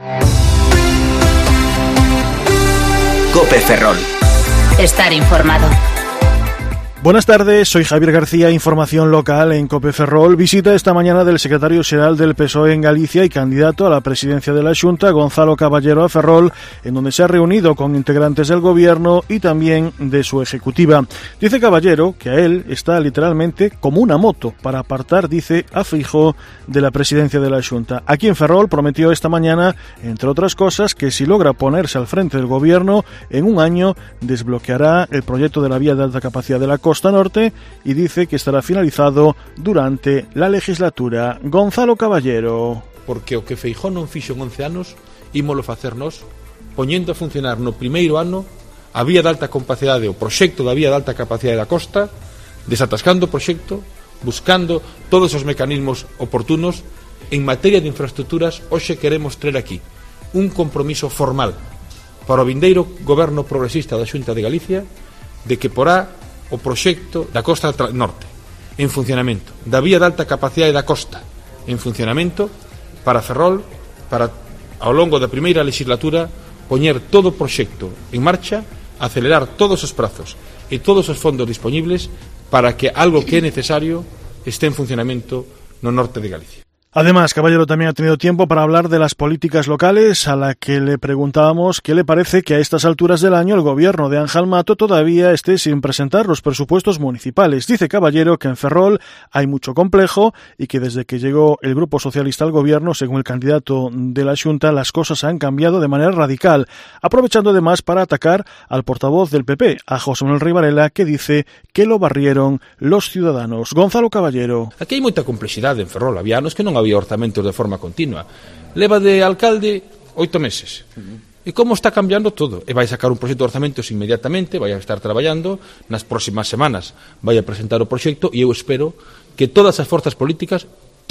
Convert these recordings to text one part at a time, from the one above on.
COPE Ferrol. Estar informado. Buenas tardes, soy Javier García, información local en COPE Ferrol. Visita esta mañana del secretario xeral del PSOE en Galicia y candidato a la presidencia de la Xunta, Gonzalo Caballero, a Ferrol, en donde se ha reunido con integrantes del gobierno y también de su ejecutiva. Dice Caballero que a él está literalmente como una moto para apartar, dice, a Feijóo de la presidencia de la Xunta. Aquí en Ferrol prometió esta mañana, entre otras cosas, que si logra ponerse al frente del gobierno, en un año desbloqueará el proyecto de la vía de alta capacidad de la Costa Norte y dice que estará finalizado durante la legislatura. Gonzalo Caballero. Porque o que Feijóo non fixo en 11 anos, ímolo facer nós, poñendo a funcionar no primeiro ano a vía de alta capacidade, o proxecto da vía de alta capacidade da costa, desatascando o proxecto, buscando todos os mecanismos oportunos. En materia de infraestructuras, hoxe queremos traer aquí un compromiso formal para o vindeiro goberno progresista da Xunta de Galicia de que porá o proxecto da Costa Norte en funcionamento, da vía de alta capacidade da costa en funcionamento, para Ferrol, para ao longo da primeira legislatura poñer todo o proxecto en marcha, acelerar todos os prazos e todos os fondos disponibles para que algo que é necesario esté en funcionamento no norte de Galicia. Además, Caballero también ha tenido tiempo para hablar de las políticas locales, a la que le preguntábamos qué le parece que a estas alturas del año el gobierno de Ángel Mato todavía esté sin presentar los presupuestos municipales. Dice Caballero que en Ferrol hay mucho complejo y que desde que llegó el Grupo Socialista al gobierno, según el candidato de la Xunta, las cosas han cambiado de manera radical, aprovechando además para atacar al portavoz del PP, a José Manuel Rey Varela, que dice que lo barrieron los ciudadanos. Gonzalo Caballero. Aquí hai moita complexidade en Ferrol, había anos que non había orzamentos de forma continua. Leva de alcalde 8 meses. E como está cambiando todo? E vai sacar un proxecto de orzamentos inmediatamente, vai a estar traballando, nas próximas semanas vai a presentar o proxecto e eu espero que todas as forzas políticas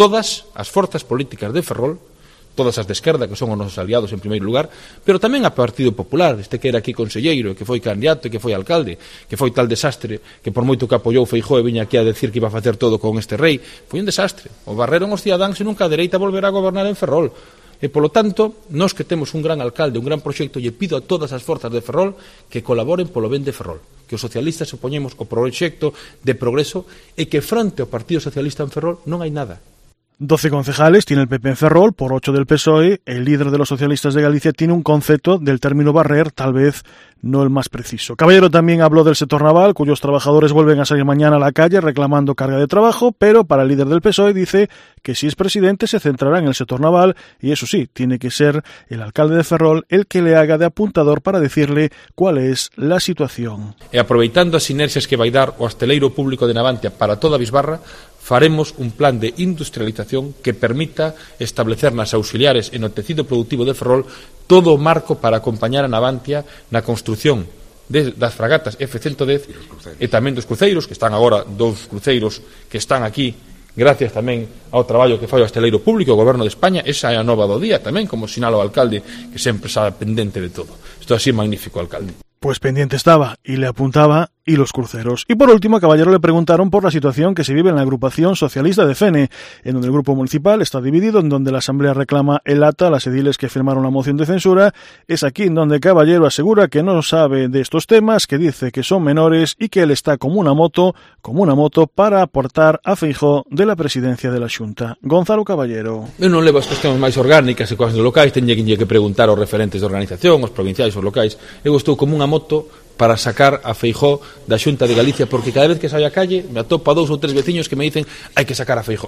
de Ferrol, todas as de esquerda, que son os nosos aliados en primeiro lugar, pero tamén a Partido Popular, este que era aquí conselleiro, que foi candidato, que foi alcalde, que foi tal desastre, que por moito que apoiou Feijóo e viña aquí a decir que iba a facer todo con este rei, foi un desastre. O barreron os cidadáns e nunca a dereita volverá a gobernar en Ferrol. E, polo tanto, nós que temos un gran alcalde, un gran proxecto, lle pido a todas as forzas de Ferrol que colaboren polo ben de Ferrol, que os socialistas opoñemos o proxecto de progreso e que fronte ao Partido Socialista en Ferrol non hai nada. 12 concejales tiene el PP en Ferrol, por 8 del PSOE. El líder de los socialistas de Galicia tiene un concepto del término barrer, tal vez no el más preciso. Caballero también habló del sector naval, cuyos trabajadores vuelven a salir mañana a la calle reclamando carga de trabajo, pero para el líder del PSOE dice que si es presidente se centrará en el sector naval y eso sí, tiene que ser el alcalde de Ferrol el que le haga de apuntador para decirle cuál es la situación. E aproveitando as sinerxias que vai dar o hosteleiro público de Navantia para toda a Bisbarra, faremos un plan de industrialización que permita establecer nas auxiliares e no tecido productivo de Ferrol todo o marco para acompañar a Navantia na construción das fragatas F-110 e tamén dos cruceiros, que están agora 2 cruceiros que están aquí gracias tamén ao traballo que fai o hosteleiro público, o Goberno de España. Esa é a nova do día tamén, como sinala o alcalde, que sempre está pendente de todo. Isto é así magnífico, alcalde. Pues pendiente estaba y le apuntaba, y los cruceros. Y por último, a Caballero le preguntaron por la situación que se vive en la agrupación socialista de Fene, en donde el grupo municipal está dividido, en donde la asamblea reclama el ata a las ediles que firmaron la moción de censura. Es aquí en donde Caballero asegura que no sabe de estos temas, que dice que son menores y que él está como una moto para aportar a Feijóo de la presidencia de la Xunta. Gonzalo Caballero. Eu non levo as cuestións máis orgánicas e coas locais, teñe que preguntar aos referentes de organización, os provinciais, os locais. Eu estou como unha moto para sacar a Feijóo da Xunta de Galicia, porque cada vez que saio á calle me atopa 2 ou 3 veciños que me dicen hai que sacar a Feijóo.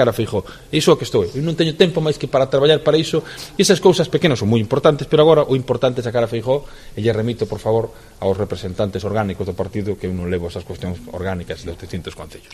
Iso é o que estou. Eu non teño tempo máis que para traballar para iso, e esas cousas pequenas son moi importantes, pero agora o importante é sacar a Feijóo, e lle remito, por favor, aos representantes orgánicos do partido, que eu non levo esas cuestións orgánicas dos distintos concellos.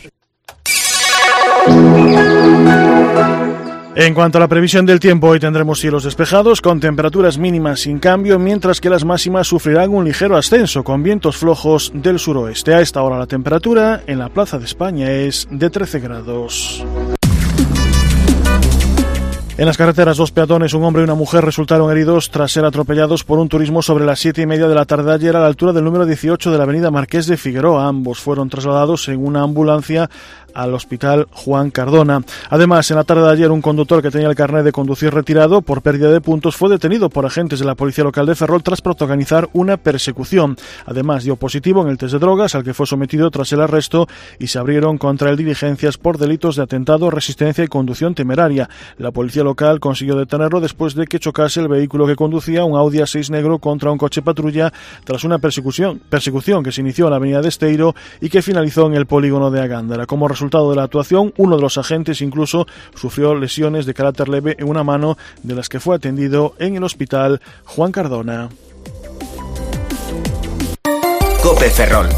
En cuanto a la previsión del tiempo, hoy tendremos cielos despejados con temperaturas mínimas sin cambio, mientras que las máximas sufrirán un ligero ascenso con vientos flojos del suroeste. A esta hora la temperatura en la Plaza de España es de 13 grados. En las carreteras, 2 peatones, un hombre y una mujer resultaron heridos tras ser atropellados por un turismo sobre las 7:30 de la tarde de ayer a la altura del número 18 de la avenida Marqués de Figueroa. Ambos fueron trasladados en una ambulancia al hospital Juan Cardona. Además, en la tarde de ayer, un conductor que tenía el carnet de conducir retirado por pérdida de puntos fue detenido por agentes de la Policía Local de Ferrol tras protagonizar una persecución. Además, dio positivo en el test de drogas al que fue sometido tras el arresto y se abrieron contra él diligencias por delitos de atentado, resistencia y conducción temeraria. La Policía Local consiguió detenerlo después de que chocase el vehículo que conducía, un Audi A6 negro, contra un coche patrulla tras una persecución que se inició en la avenida de Esteiro y que finalizó en el polígono de Agándara. Como resultado de la actuación, uno de los agentes incluso sufrió lesiones de carácter leve en una mano, de las que fue atendido en el hospital Juan Cardona. COPE Ferrol.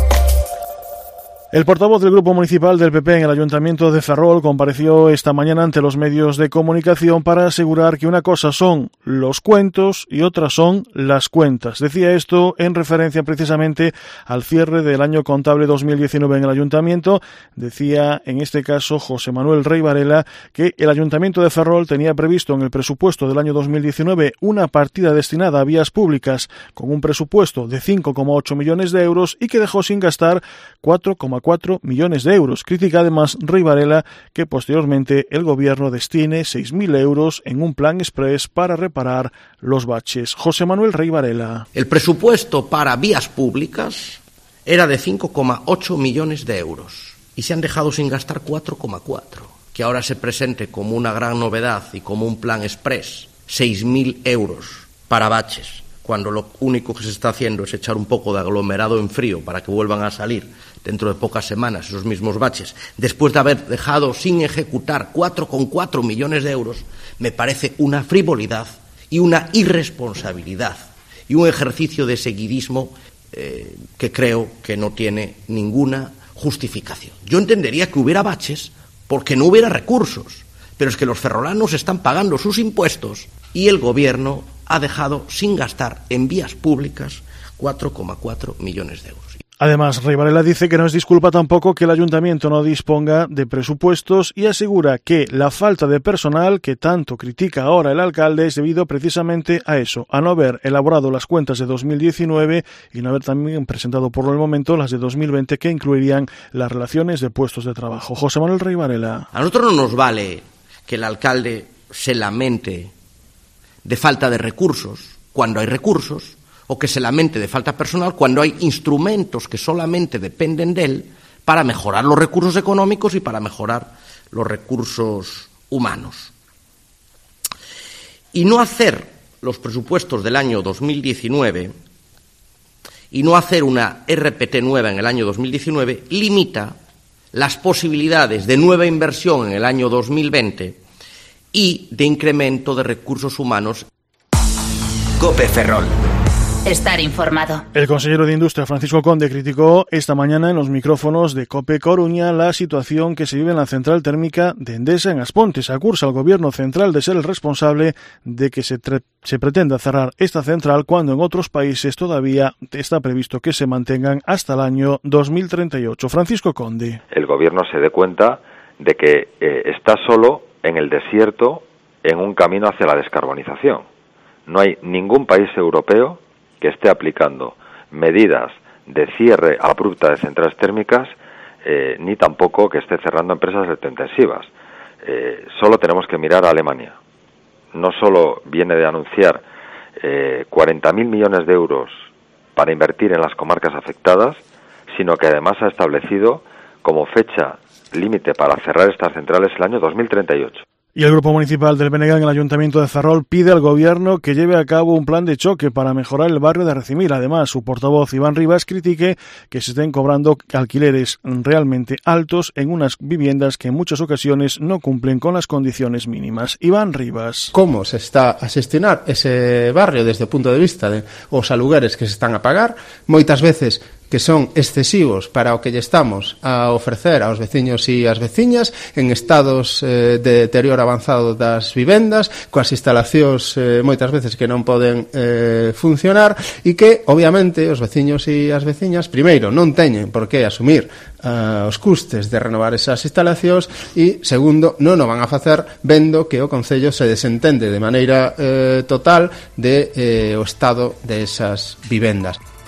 El portavoz del Grupo Municipal del PP en el Ayuntamiento de Ferrol compareció esta mañana ante los medios de comunicación para asegurar que una cosa son los cuentos y otra son las cuentas. Decía esto en referencia precisamente al cierre del año contable 2019 en el Ayuntamiento. Decía en este caso José Manuel Rey Varela que el Ayuntamiento de Ferrol tenía previsto en el presupuesto del año 2019 una partida destinada a vías públicas con un presupuesto de 5,8 millones de euros y que dejó sin gastar 4,4 millones de euros. Critica además Rey Varela que posteriormente el gobierno destine 6.000 euros en un plan express para reparar los baches. José Manuel Rey Varela. El presupuesto para vías públicas era de 5,8 millones de euros y se han dejado sin gastar 4,4. Que ahora se presente como una gran novedad y como un plan express 6.000 euros para baches, cuando lo único que se está haciendo es echar un poco de aglomerado en frío para que vuelvan a salir dentro de pocas semanas esos mismos baches, después de haber dejado sin ejecutar 4,4 millones de euros, me parece una frivolidad y una irresponsabilidad y un ejercicio de seguidismo que creo que no tiene ninguna justificación. Yo entendería que hubiera baches porque no hubiera recursos, pero es que los ferrolanos están pagando sus impuestos y el gobierno ha dejado sin gastar en vías públicas 4,4 millones de euros. Además, Rey Varela dice que no es disculpa tampoco que el ayuntamiento no disponga de presupuestos y asegura que la falta de personal que tanto critica ahora el alcalde es debido precisamente a eso, a no haber elaborado las cuentas de 2019 y no haber también presentado por el momento las de 2020 que incluirían las relaciones de puestos de trabajo. José Manuel Rey Varela. A nosotros no nos vale que el alcalde se lamente de falta de recursos cuando hay recursos, o que se lamente de falta personal cuando hay instrumentos que solamente dependen de él para mejorar los recursos económicos y para mejorar los recursos humanos. Y no hacer los presupuestos del año 2019 y no hacer una RPT nueva en el año 2019 limita las posibilidades de nueva inversión en el año 2020 y de incremento de recursos humanos. COPE Ferrol. Estar informado. El consejero de Industria, Francisco Conde, criticó esta mañana en los micrófonos de COPE Coruña la situación que se vive en la central térmica de Endesa en Aspontes. Acusa al gobierno central de ser el responsable de que se pretenda cerrar esta central cuando en otros países todavía está previsto que se mantengan hasta el año 2038. Francisco Conde. El gobierno se dé cuenta de que está solo en el desierto en un camino hacia la descarbonización. No hay ningún país europeo que esté aplicando medidas de cierre abrupta de centrales térmicas, ni tampoco que esté cerrando empresas electrointensivas. Solo tenemos que mirar a Alemania. No solo viene de anunciar 40.000 millones de euros para invertir en las comarcas afectadas, sino que además ha establecido como fecha límite para cerrar estas centrales el año 2038. Y el Grupo Municipal del BNG en el Ayuntamiento de Ferrol pide al Gobierno que lleve a cabo un plan de choque para mejorar el barrio de Recimil. Además, su portavoz Iván Rivas critique que se estén cobrando alquileres realmente altos en unas viviendas que en muchas ocasiones no cumplen con las condiciones mínimas. Iván Rivas. ¿Cómo se está a xestionar ese barrio desde o punto de vista de os alugueres que se están a pagar? Moitas veces que son excesivos para o que lle estamos a ofrecer aos veciños e as veciñas, en estados de deterioro avanzado das vivendas, coas instalacións moitas veces que non poden funcionar, e que, obviamente, os veciños e as veciñas, primeiro, non teñen por que asumir os custes de renovar esas instalacións, e, segundo, non o van a facer vendo que o Concello se desentende de maneira total de o estado de esas vivendas.